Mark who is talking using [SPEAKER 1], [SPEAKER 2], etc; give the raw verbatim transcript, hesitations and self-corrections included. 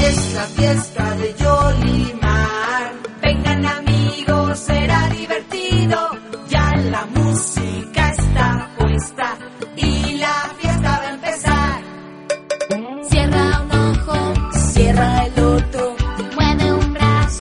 [SPEAKER 1] fiesta, fiesta de Yolimar.
[SPEAKER 2] Vengan amigos, será divertido.